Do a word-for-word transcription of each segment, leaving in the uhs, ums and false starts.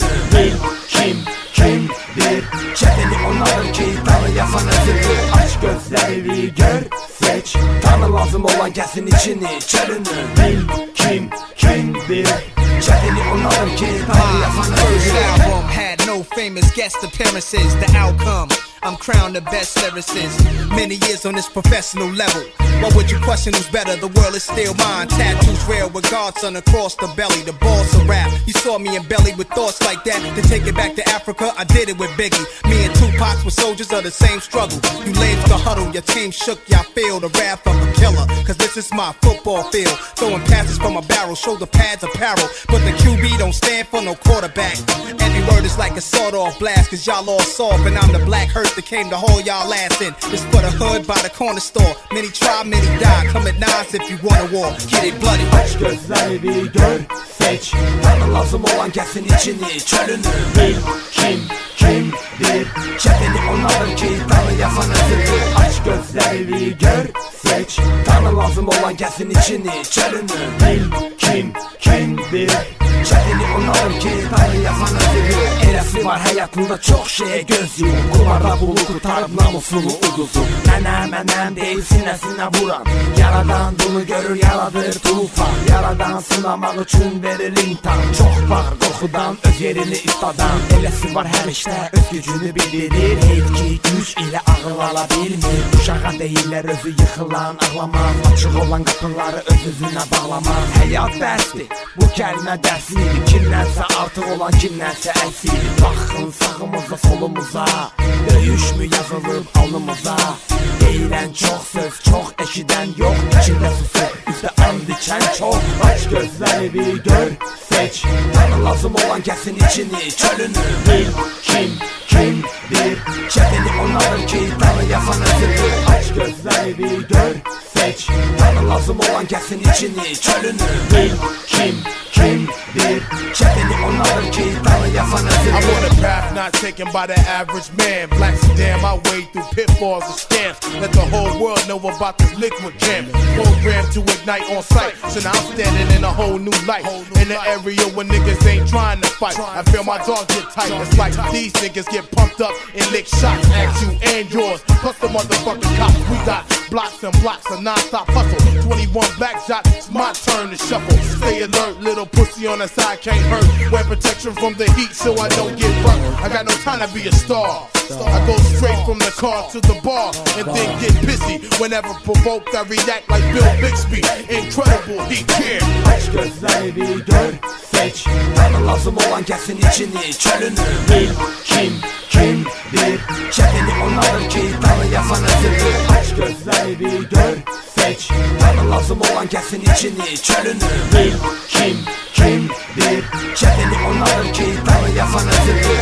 Bil kim kimdir, çeteni onların ki tanıyasan özüdür. Aç gözleri bir gör, seç, tanı lazım olan gelsin içini çölünü. Bil kim kimdir, çeteni onların ki tanıyasan özüdür. Album had no famous guest appearances. The outcome, I'm crowned the best lyricist. Many years on this professional level. Why would you question who's better? The world is still mine. Tattoos rare with Godson across the belly. The boss of rap. You saw me in belly with thoughts like that. To take it back to Africa, I did it with Biggie. Me and Tupac were soldiers of the same struggle. You lames the huddle, your team shook, y'all feel the wrath of a killer. Cause this is my football field. Throwing passes from a barrel, shoulder pads apparel. But the Q B don't stand for no quarterback. Every word is like a sawed-off blast. Cause y'all all soft and I'm the black hearse that came to haul y'all ass in. This for the hood by the corner store. Many try, many die. Come at nines if you want a war. Get it bloody. Aç gözleri bir gör, seç, tanı lazım olan gelsin içini çölünü. Bil kim kimdir, çeteni onların ki tanıyasan özüdür. Aç gözleri bir gör, seç, tanı lazım olan gelsin içini çölünü. Bil kim kimdir, çeteni onların ki tanıyasan özüdür. Eresi var hayatında çok şeye göz yumur. Kumarda bulu kurtarıp namusunu uduzur. Menem menem değil sinesine vuran, yaradan bunu görür yaradır tufan. Yaradan sınamak için verir imtihan. Çok var korkudan öz yerini istadan. Elesi var her işte öz gücünü bildirir. Heyt ki güç ile ağıl alabilmir. Uşağa değiller özü yıkılan ağlamaz. Açık olan kapıları öz özüne bağlamaz. Hayat dersi bu kelime dersiydi. Kimdense artık olan kimdense eksiydi. Bakın sağımıza solumuza, döyüş mü yazılıb alnımıza. Eğilen çok söz çok, eşiden yok. İçinde susu üstte and içen çok. Aç gözleri bir gör, seç, tanı lazım olan gelsin içini çölünü. Bil kim kimdir, çeteni onların ki tanıyasan özüdür. Aç gözleri bir gör, seç, tanı lazım olan gelsin içini çölünü. Bil kim kimdir, çeteni onların ki tanıyasan özüdür. I'm on a path not taken by the average man. Black sedan my way through pitfalls and scams. Let the whole world know about this liquid jam. Programmed to ignite on sight. So now I'm standing in a whole new light. In the area where niggas ain't trying to fight. I feel my dog get tight. It's like these niggas get pumped up and lick shots at you and yours. Plus the motherfucking cops. We got blocks and blocks of non-stop hustle. twenty-one black shots, it's my turn to shuffle. Stay alert, little pussy on the side can't hurt. Wear protection from the heat so I don't get burnt. I got no time to be a star. I go straight from the car to the bar and then get pissy. Whenever provoked I react like Bill Bixby. Incredible heat here. Aç gözleri bir gör, seç, tanı lazım olan gelsin içini çölünü. Bil kim kimdir, çeteni onların ki tanıyasan özüdür. Aç gözleri bir gör, seç, tanı lazım olan gelsin içini çölünü. Bil kim kimdir, çeteni onların ki tanıyasan özüdür.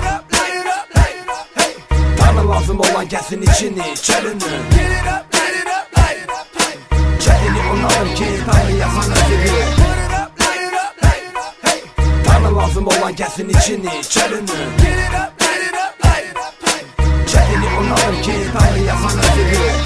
Tanı lazım olan gelsin içini çölünü. Çeteni onların ki tanıyasan özüdür. Tanı lazım olan gelsin içini çölünü. Çeteni onların ki tanıyasan özüdür.